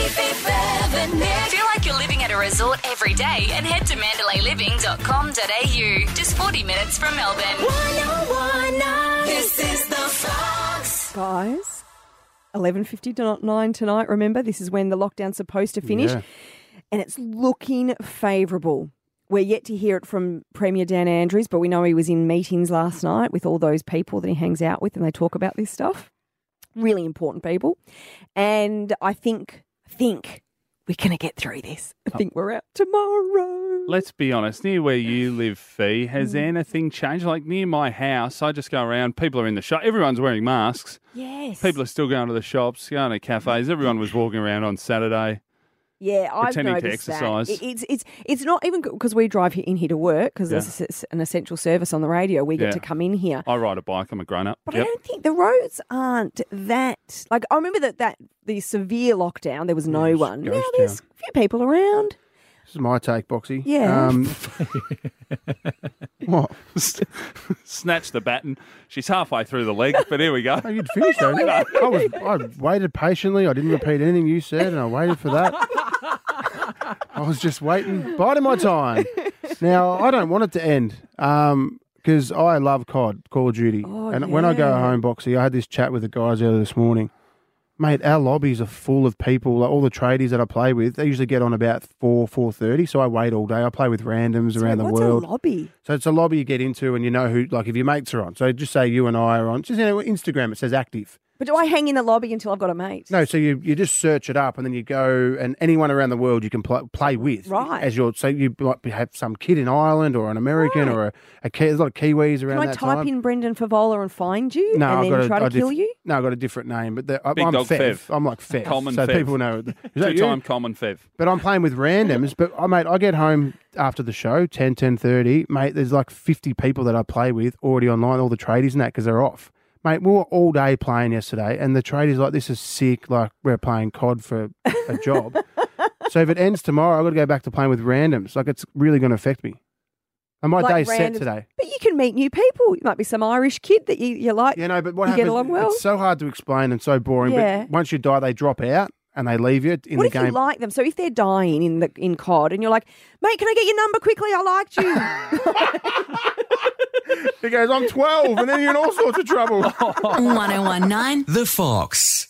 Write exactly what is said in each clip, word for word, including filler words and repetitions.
Feel like you're living at a resort every day and head to mandalay living dot com dot a u. Just forty minutes from Melbourne. one oh one nine. This is the Fox. Guys, eleven fifty-nine tonight. Remember, this is when the lockdown's supposed to finish. Yeah. And it's looking favourable. We're yet to hear it from Premier Dan Andrews, but we know he was in meetings last night with all those people that he hangs out with and they talk about this stuff. Really important people. And I think, think we're going to get through this. I think we're out tomorrow. Let's be honest, near where you live, Fee, has anything changed? Like near my house, I just go around, people are in the shop, everyone's wearing masks. Yes. People are still going to the shops, going to cafes. Everyone was walking around on Saturday. Yeah, I've pretending to noticed exercise. that. It- It's it's it's not even because we drive in here to work because Yeah. it's it's an essential service on the radio. We get Yeah. to come in here. I ride a bike, I'm a grown-up. But Yep. I don't think the roads aren't that. Like I remember that that the severe lockdown, there was no it's one. Now ghost there's town. a few people around. This is my take, Boxy. Yeah. Um, what? Snatch the baton. She's halfway through the leg, but here we go. Oh, you'd finished, don't you? I was. I waited patiently. I didn't repeat anything you said, and I waited for that. I was just waiting, biding my time. Now I don't want it to end because I love C O D, Call of Duty, Oh, and when I go yeah. home, Boxy, I had this chat with the guys earlier this morning. Mate, our lobbies are full of people. Like all the tradies that I play with, they usually get on about four, four thirty. So I wait all day. I play with randoms around the What's world. a lobby? So it's a lobby you get into, and you know who. Like if your mates are on. So just say you and I are on. Just you know, Instagram. It says active. But do I hang in the lobby until I've got a mate? No, so you, you just search it up, and then you go, and anyone around the world you can pl- play with. Right. As your so you might be- have some kid in Ireland or an American Right. or a, a Ki- there's a lot of Kiwis around Can I that type time. in Brendan Favola and find you No, and I've then got a, try to a diff- kill you? No, I've got a different name, but the, I, Big I'm Dog Fev. Fev. I'm like Fev, Common so Fev. people know. Is that you? Two-time common Fev. But I'm playing with randoms. But oh, mate, I get home after the show, ten, ten thirty. Mate, there's like fifty people that I play with already online, all the tradies and that, because they're off. Mate, we were all day playing yesterday, and the tradies like, this is sick. Like we're playing C O D for a job. So if it ends tomorrow, I've got to go back to playing with randoms. Like it's really going to affect me. And my Like day's set randoms. today. But you can meet new people. It might be some Irish kid that you, you like. You know, but what You get happens? along well? It's so hard to explain and so boring. Yeah. But once you die, they drop out and they leave you in What the if game. you like them? So if they're dying in the in C O D and you're like, mate, can I get your number quickly? I liked you. He goes, I'm twelve, and then you're in all sorts of trouble. one oh one nine. The Fox.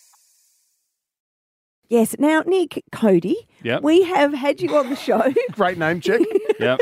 Yes. Now, Nick, Cody, Yep. we have had you on the show. Great name check. Yep.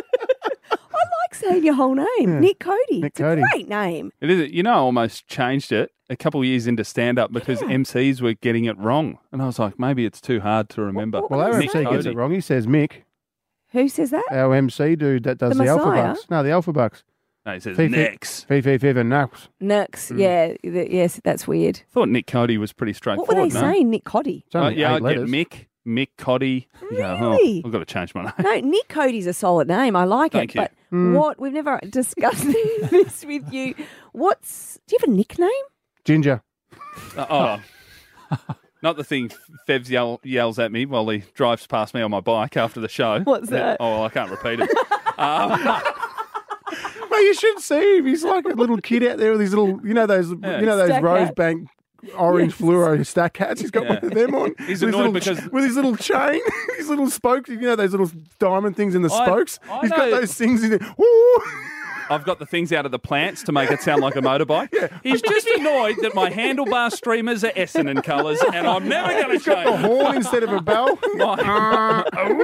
I like saying your whole name, Nick Cody. Nick it's Cody. a great name. It is. You know, I almost changed it a couple of years into stand-up because M Cs were getting it wrong. And I was like, maybe it's too hard to remember. What- Well, our Nick M C gets Cody. it wrong. He says Mick, Who says that? our M C dude that does The the, Alpha Messiah? Bucks. No, the Alpha Bucks. No, he says Fee, fee. Nex. Fee, fee, fee, and Nux. Nux. Hmm. Yeah. th- yes, that's weird. Thought Nick Cody was pretty What straightforward. were they no? saying, Nick Cody? It's Uh, only yeah, eight I'd letters. get Mick, Mick Cody. You go, oh, Really? I've got to change my name. No, Nick Cody's a solid name. I like Thank it. you. But Hmm. what we've never discussed this with you. What's do you have a nickname? Ginger. Uh, oh. Not the thing Fevs yell, yells at me while he drives past me on my bike after the show. What's that? Oh, well, I can't repeat it. um, Well, you should see him. He's like a little kid out there with his little, you know those, Yeah. you know those Stack hat. Rosebank orange fluoro stack hats. He's got Yeah. one of them on. He's with his annoyed little, because- with his little chain, his little spokes. You know those little diamond things in the I- spokes. I He's got know. those things in it. Woo! I've got the things out of the plants to make it sound like a motorbike. He's just annoyed that my handlebar streamers are Essendon colours and I'm never going to He's got the change. horn instead of a bell. My,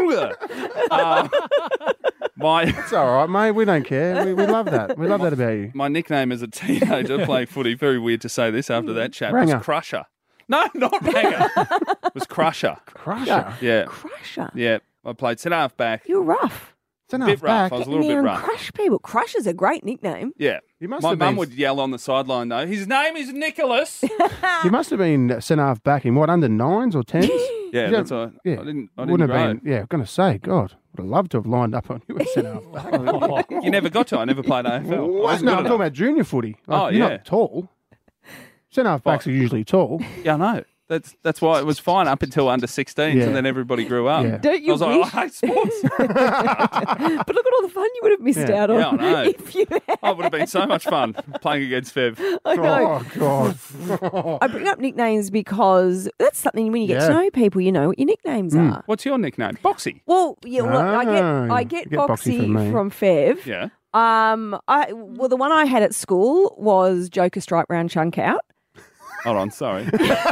uh, my, It's all right, mate. We don't care. We, we love that. We love that about you. my nickname as a teenager playing footy, very weird to say this after that chat, Ranger. was Crusher. No, not Ranger. It was Crusher. Crusher. Yeah, Crusher. yeah. I played centre half back. You're rough. It's enough Bit rough. back. I was a Get in little there bit and rough. crush people. Crusher's a great nickname. Yeah. You must My have mum been- would yell on the sideline though. His name is Nicholas. You must have been centre half back in what, under nines or tens? Yeah, Yeah, that's all. yeah. I didn't. I didn't Wouldn't grow. have been. Yeah, I'm going to say, God, would have loved to have lined up on you at centre half back. You never got to. I never played A F L. I What? wasn't No, good I'm talking enough. about junior footy. Like, Oh, you're yeah. not tall. Centre half backs are usually tall. Yeah, I know. That's that's why it was fine up until under sixteens, Yeah. and then everybody grew up. Yeah. Don't you I was like, wish- oh, I hate sports. But look at all the fun you would have missed Yeah. out on Yeah, I know. if you had. Oh, it would have been so much fun playing against Fev. I know. Oh, God. I bring up nicknames because that's something when you get Yeah. to know people, you know what your nicknames are. What's your nickname? Boxy. Well, yeah, look, I get Ah, I get, you get Boxy Boxy from me. from Fev. Yeah. Um, I well, the one I had at school was Joker Stripe Round Chunk Out. Hold on, sorry.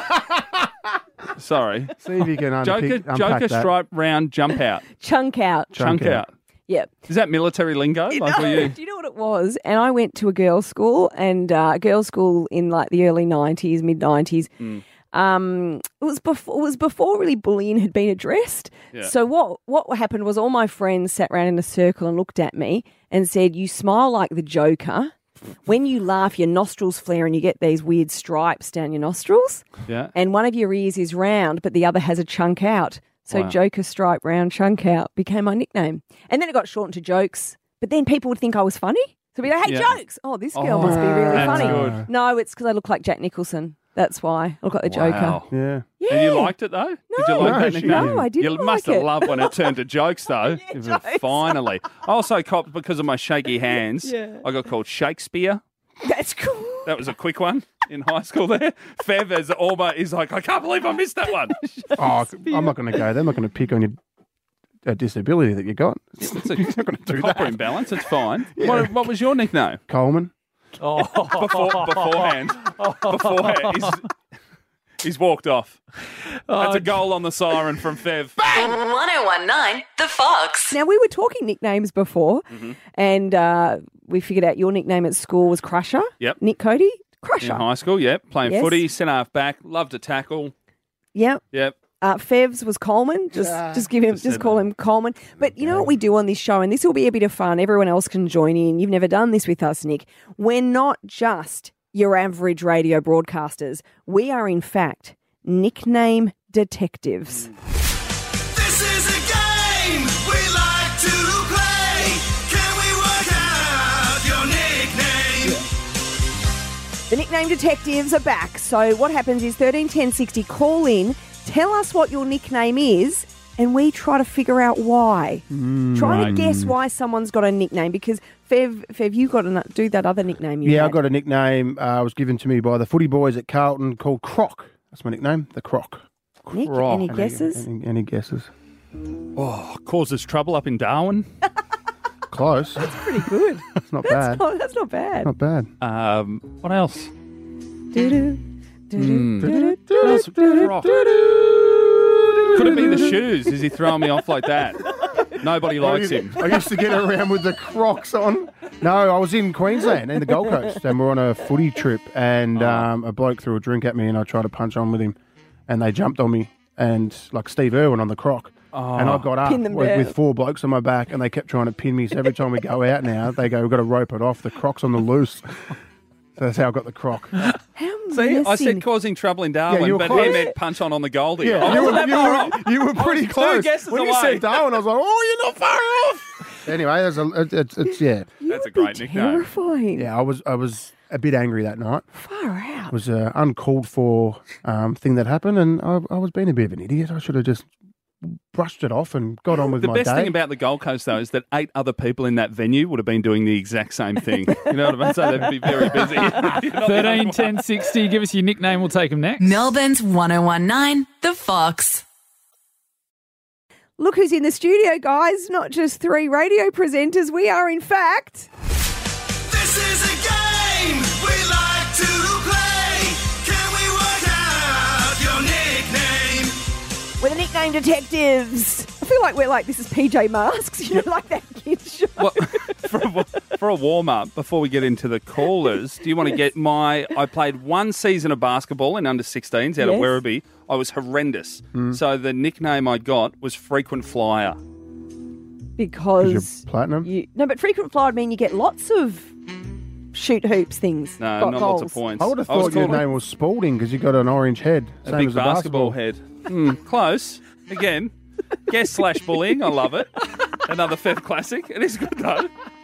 sorry. See if you can unpick, Joker, unpack Joker that. stripe round jump out. Chunk Out. Chunk Chunk out. out. Yep. Is that military lingo? Like were you? Do you know what it was? And I went to a girls' school, and uh, girls' school in like the early nineties, mid nineties. Mm. Um, it was before it was before really bullying had been addressed. Yeah. So what what happened was all my friends sat around in a circle and looked at me and said, "You smile like the Joker. When you laugh, your nostrils flare and you get these weird stripes down your nostrils. Yeah. And one of your ears is round, but the other has a chunk out. So Wow. Joker Stripe Round Chunk Out became my nickname. And then it got shortened to Jokes. But then people would think I was funny. So be like, hey, Yeah. Jokes. Oh, this girl Oh, must be really that's funny. good. No, it's because I look like Jack Nicholson. That's why. I look like the Joker. Wow. Yeah. Yeah. And you liked it though? Did you No. like No, that she nickname? No, I didn't You like must have it. loved when it turned to jokes though. Yeah, If it- jokes. Finally. I also copped because of my shaky hands. Yeah. I got called Shakespeare. That's cool. That was a quick one in high school there. Fev is almost is like, I can't believe I missed that one. Oh, I'm not going to go there. I'm not going to pick on your uh, disability that you got. It's a, He's not going to do copper that. imbalance, it's fine. What, what was your nickname? Coleman. Before, beforehand. Beforehand. He's, he's walked off. That's a goal on the siren from Fev. one oh one nine The Fox. Now, we were talking nicknames before, Mm-hmm. and uh, we figured out your nickname at school was Crusher. Yep. Nick Cody? In Crusher. high school, yep. Playing Yes. footy, centre half back, love to tackle. Yep. Yep. Uh, Fev's was Coleman. Just, just give him, Just just, said call that. him Coleman. But you know what we do on this show, and this will be a bit of fun. Everyone else can join in. You've never done this with us, Nick. We're not just your average radio broadcasters. We are, in fact, nickname detectives. This is a game we like to play. Can we work out your nickname? The nickname detectives are back. So what happens is thirteen ten sixty, call in, tell us what your nickname is, and we try to figure out why. try to guess why someone's got a nickname, because Fev, Fev, you got to do that other nickname you Yeah, I had. got a nickname. Uh, was given to me by the footy boys at Carlton called Croc. That's my nickname, the Croc. Nick, Croc. any Any- guesses? Any, any guesses? Oh, causes trouble up in Darwin. Close. Pretty good. It's not bad. Oh, that's not bad. Not bad. Um, what else? Doo-doo, doo-doo, doo-doo, doo-doo. Croc. Could it be the shoes? Is he throwing me off like that? Nobody likes him. I used to get around with the Crocs on. No, I was in Queensland, in the Gold Coast, and we're on a footy trip, and um, a bloke threw a drink at me, and I tried to punch on with him, and they jumped on me, and like Steve Irwin on the Croc. And I got up Pin them with, down. with four blokes on my back, and they kept trying to pin me. So every time we go out now, they go, we've got to rope it off. The Croc's on the loose. So that's how I got the Croc. How See, I menacing. said causing trouble in Darwin, Yeah, you were but he close. meant punch on on the Goldie. Yeah, I you, wasn't were, that you, far were, off. you were pretty two close. guesses When you away. said Darwin, I was like, oh, you're not far off. Anyway, there's a, it, it's, it's, yeah. You That's a would be great nickname. terrifying. Yeah, I was I was a bit angry that night. Far out. It was an uncalled for um, thing that happened, and I, I was being a bit of an idiot. I should have just brushed it off and got on with The my best day. thing about the Gold Coast, though, is that eight other people in that venue would have been doing the exact same thing. You know what I mean? So they'd be very busy. You're not the only thirteen one. ten sixty. Give us your nickname. We'll take them next. Melbourne's one oh one nine The Fox. Look who's in the studio, guys. Not just three radio presenters. We are, in fact... This is a game we like to play. Can we work out your nickname? We're the nickname detectives. I feel like we're like, this is P J Masks, you know, like that kids show. Well, for a, for a warm up, before we get into the callers, do you want to get my? I played one season of basketball in under sixteens out Yes. at Werribee. I was horrendous. Hmm. So the nickname I got was Frequent Flyer. Because Because you're platinum? you, no, but frequent flyer would mean you get lots of shoot hoops things. No, got not goals. lots of points. I would have I was thought your called name was Spalding because you got an orange head, a same big as a basketball, basketball head. Hmm, close. Again, guess slash bullying. I love it. Another Fev classic. It is good though.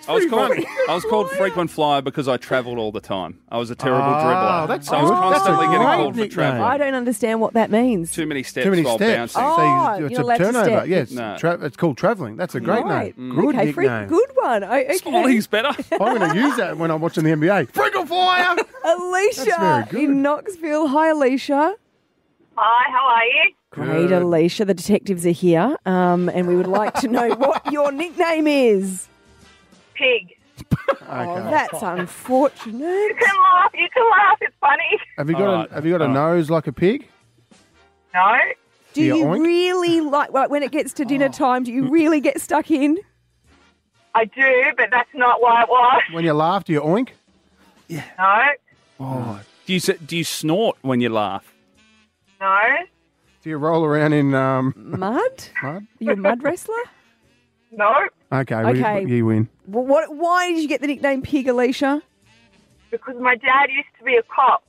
I was pretty called funny. I was called frequent flyer because I travelled all the time. I was a terrible Oh, dribbler. that's so I was good. That's a constantly getting great called for nickname. travelling. I don't understand what that means. Too many steps Too many while steps. bouncing. Oh, So you're it's not a allowed to turnover. step. Yes, No. tra- it's called travelling. That's a great Right. name. Good okay, free, nickname. good one. I, okay. Smalling's better. I'm going to use that when I'm watching the N B A. Frequent flyer. Alicia That's very good. in Knoxville. Hi, Alicia. Hi, how are you? Great, Good. Alicia. The detectives are here, um, and we would like to know what your nickname is. Pig. Oh, that's unfortunate. You can laugh. You can laugh. It's funny. Have you got All a right. Have you got a All right. nose like a pig? No. Do Yeah, you oink. really like, like when it gets to Oh. dinner time? Do you really get stuck in? I do, but that's not what it was. When you laugh, do you oink? No. Oh. Do you s- do you snort when you laugh? No. Do you roll around in um, Mud? mud? Are you a mud wrestler? No. Okay, Okay. We, you win. What, what? Why did you get the nickname Pig, Alicia? Because my dad used to be a cop.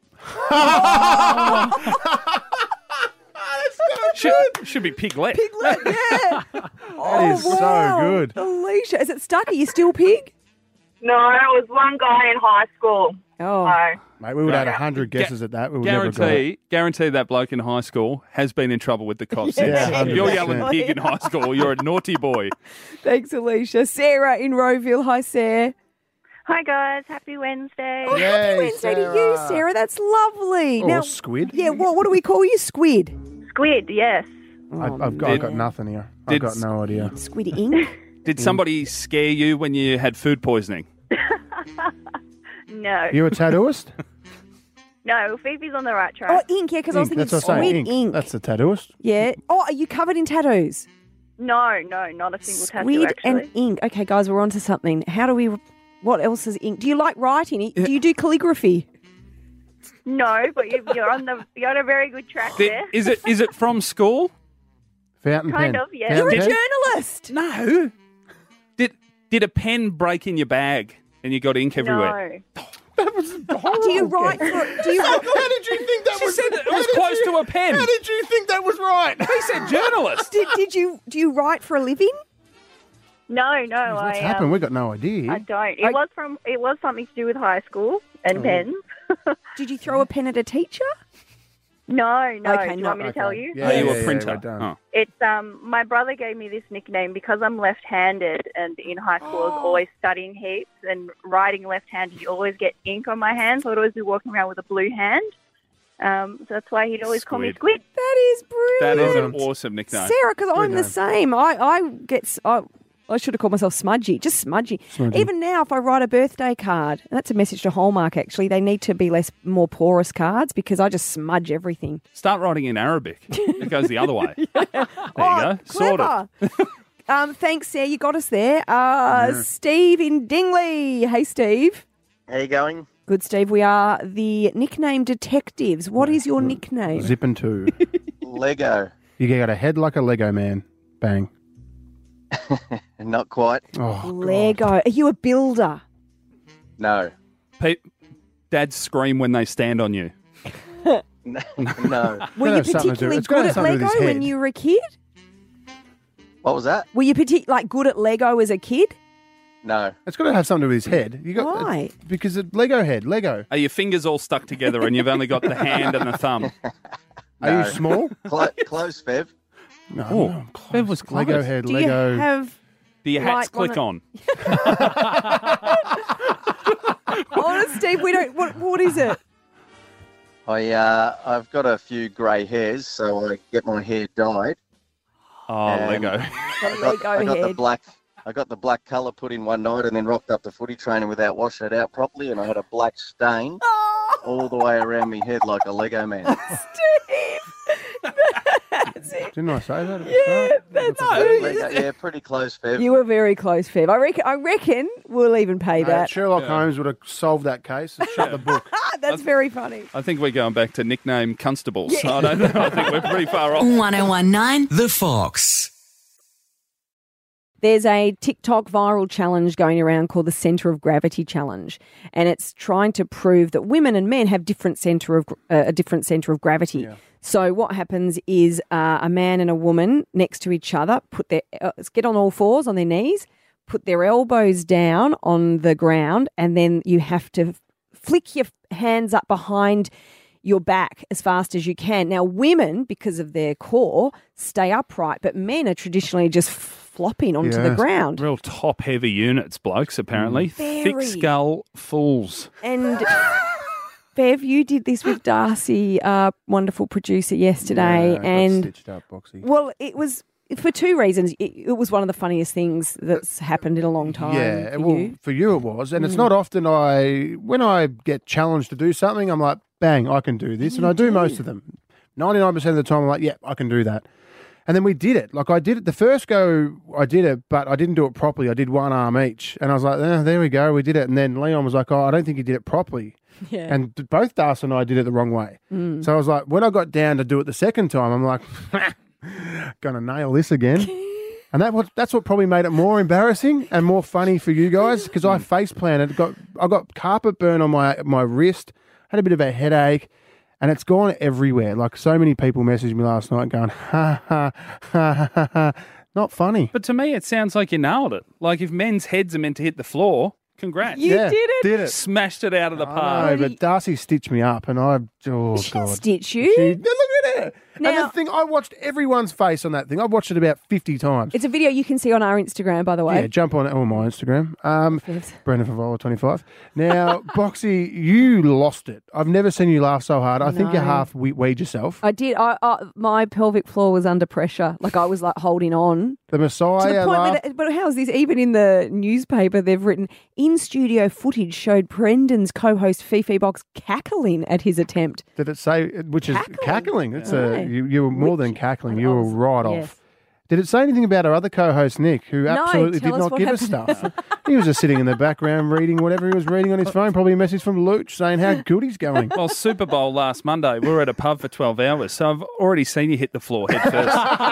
Should, should be piglet. Piglet, yeah. oh, is so wow. good. Alicia, is it stuck? Are you still Pig? No, it was one guy in high school. Oh, So, Mate, we would have had a hundred guesses at that. We would never have got it. Guarantee, guarantee that bloke in high school has been in trouble with the cops. Yeah, If you're one hundred yelling percent. pig in high school, you're a naughty boy. thanks, Alicia. Sarah in Rowville. Hi, Sarah. Hi guys, happy Wednesday. Oh, Yay, happy Wednesday to you, Sarah. Sarah. That's lovely. Or squid. Yeah, what, what do we call you? Squid. Squid, yes. I, I've, got, I've got nothing here. I've Did- got no idea. Squid ink. Did somebody scare you when you had food poisoning? No. You a tattooist? No, Phoebe's on the right Oh, track. ink, yeah, because I was Ink, thinking that's what I'm squid saying. ink. That's a tattooist. Yeah. Oh, are you covered in tattoos? No, no, not a single tattoo Squid actually. and ink. Okay, guys, we're on to something. How do we... What else is ink? Do you like writing? Do you do calligraphy? No, but you- you're on the you're on a very good track Did, there. is it is it from school? Fountain Kind pen. of, yeah. Fountain You're a pen? journalist. No. Did did a pen break in your bag and you got ink everywhere? No. Do you write for... Do you... How did you think that She was? said it how was did close you- to a pen. How did you think that was right? He said journalist. Did, did you do you write for a living? No, no, What's I happened? um, We've got no idea. I don't. It I- was from it was something to do with high school and pens. Did you throw a pen at a teacher? No, no. Okay, do you no, want me to tell you? Yeah, Are you yeah, a yeah, printer? we're done. Oh. It's um my brother gave me this nickname because I'm left-handed, and in high school I was always studying heaps and writing left-handed. You always get ink on my hands, so I'd always be walking around with a blue hand. Um, so that's why he'd always call me Squid. Squid. That is That brilliant. is an awesome nickname. Sarah, because I'm the name. same. I, I get... s- I, I should have called myself Smudgy, just Smudgy. Smudgy. Even now, if I write a birthday card, and that's a message to Hallmark, actually, they need to be less, more porous cards because I just smudge everything. Start writing in Arabic. It goes the other way. There you oh, go. Sorted. clever. um, thanks, Sarah. You got us there. Uh, Steve in Dingley. Hey, Steve. How you going? Good, Steve. We are the nickname detectives. What is your nickname? Zipping two. Lego. You got a head like a Lego man. Bang. Not quite. Oh, Lego. Are you a builder? No. Pe- Dads scream when they stand on you. No. Were Gotta you have something to do- particularly it's gotta good have at something to do with Lego his when head. you were a kid? What was that? Were you partic- like good at Lego as a kid? No. It's got to have something to do with his head. You got Why? because it, Lego head, Lego. Are your fingers all stuck together and you've only got the hand and the thumb? Are No. you small? Clo- close, Fev. No, Oh, no, that was close. Lego head, Do Lego. you have... Do your hats Like one click of- on? Oh, Steve, we don't... What, what is it? I uh, I've got a few grey hairs, so I get my hair dyed. Oh, And Lego. The I got, Lego I got the head. black. I got the black colour put in one night, and then rocked up to footy training without washing it out properly, and I had a black stain Oh, all the way around my head like a Lego man. Steve! That's it. Didn't I say that? At the Yeah, start? that's Lego- yeah, pretty close, Fev. You were very close, Fev. I reckon, I reckon we'll even pay Uh, that. Sherlock Yeah. Holmes would have solved that case and shut the book. Ah, that's very funny. I think we're going back to nickname constables. I don't know. I think we're pretty far off. one oh one nine The Fox. There's a TikTok viral challenge going around called the Centre of Gravity Challenge, and it's trying to prove that women and men have different centre of uh, a different centre of gravity. Yeah. So what happens is uh, a man and a woman next to each other put their uh, get on all fours on their knees, put their elbows down on the ground, and then you have to flick your hands up behind your back as fast as you can. Now, women, because of their core, stay upright, but men are traditionally just flopping onto Yeah. the ground. Real top-heavy units, blokes, apparently. Very. Thick skull fools. And Bev, you did this with Darcy, our wonderful producer, yesterday, Yeah, got and stitched up, Boxy. well, it was for two reasons. It, it was one of the funniest things that's happened in a long time. Yeah, for well, you. for you it was, and it's Mm. not often I when I get challenged to do something, I'm like, bang, I can do this, and I do, most of them. ninety-nine percent of the time, I'm like, yeah, I can do that. And then we did it. Like I did it the first go, I did it, but I didn't do it properly. I did one arm each, and I was like, eh, there we go, we did it. And then Leon was like, oh, I don't think you did it properly. Yeah. And d- both Darcy and I did it the wrong way. Mm. So I was like, when I got down to do it the second time, I'm like, gonna nail this again. And that what that's what probably made it more embarrassing and more funny for you guys because I face planted, got I got carpet burn on my my wrist, had a bit of a headache, and it's gone everywhere. Like so many people messaged me last night going, ha ha ha ha ha. Not funny. But to me, it sounds like you nailed it. Like if men's heads are meant to hit the floor, congrats. You Yeah, did it. Did it. Smashed it out of the No, park. but Darcy stitched me up, and I oh She god. didn't stitch you. She, look at her. and Now- the thing, I watched everyone's face on that thing. I've watched it about fifty times. It's a video you can see on our Instagram, by the way. Yeah, jump on it on my Instagram. Um, Fivs. Brendan Favola twenty-five. Now, Boxy, you lost it. I've never seen you laugh so hard. I think you No. half we- weed yourself. I did. I, I my pelvic floor was under pressure. Like I was like holding on The to Messiah the point. laughed. Where, but how is this? Even in the newspaper, they've written in studio footage showed Brendan's co-host Fifi Box cackling at his attempt. Did it say, which is Cackling. cackling? It's Yeah. a you, you were more Which- than cackling. I You were was- right yes. off. Did it say anything about our other co-host Nick, who No, absolutely tell did us not what give us happened. stuff? He was just sitting in the background reading whatever he was reading on his phone. Probably a message from Luch saying how good he's going. Well, Super Bowl last Monday, we were at a pub for twelve hours, so I've already seen you hit the floor head first.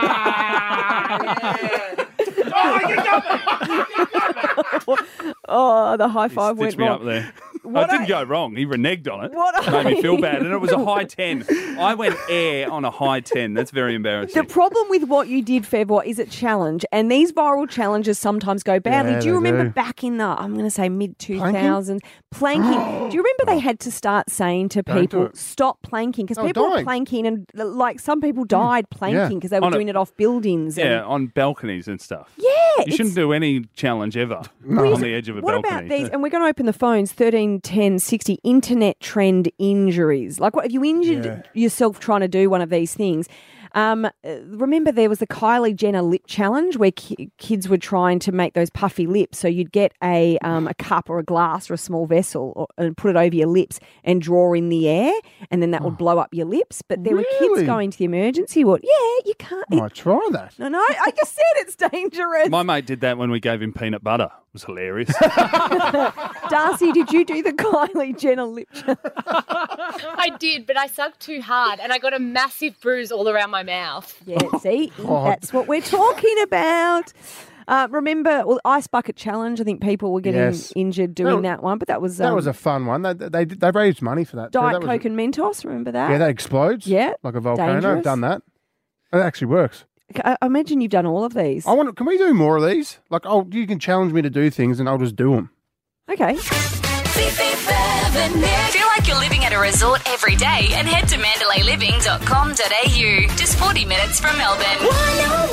Oh, the high five went Stitched me wrong. up there. What I didn't I- go wrong. He reneged on it. What Made me I- feel bad. And it was a high ten. I went air on a high ten. That's very embarrassing. The problem with what you did, Febwa, is a challenge, and these viral challenges sometimes go badly. Yeah, do you they remember do. back in the, I'm going to say mid two thousands, planking? Do you remember they had to start saying to Don't do people, it. stop planking? Because They were people were dying. planking, and like some people died planking because they were On a- doing it off buildings. yeah, And, on balconies and stuff. yeah. You it's- shouldn't do any challenge ever Well, on the edge of a what balcony. about these? And we're going to open the phones thirteen ten sixty internet trend injuries. Like, what have you injured Yeah. yourself trying to do one of these things? Um, uh, remember, there was the Kylie Jenner lip challenge where ki- kids were trying to make those puffy lips. So you'd get a um, a cup or a glass or a small vessel or, and put it over your lips and draw in the air, and then that would blow up your lips. But there were kids Oh. Really? going to the emergency ward. Yeah, you can't. I might try that. no, no, I just said it's dangerous. My mate did that when we gave him peanut butter. It was hilarious. Darcy, did you do the Kylie Jenner lip challenge? I did, but I sucked too hard and I got a massive bruise all around my mouth. Yeah, see, Oh. that's what we're talking about. Uh, remember, well, Ice Bucket Challenge, I think people were getting Yes. injured doing That- that one, but that was, That um, was a fun one. They they, they raised money for that. too. Diet That was- Coke and Mentos, remember that? Yeah, that explodes. Yeah, like a volcano. dangerous. I've done that. It actually works. I, I imagine you've done all of these. I want. Can we do more of these? Like, oh, you can challenge me to do things, and I'll just do them. Okay. Fifi, Bev and Nick. Feel like you're living at a resort every day and head to mandalay living dot com dot a u. Just forty minutes from Melbourne. one oh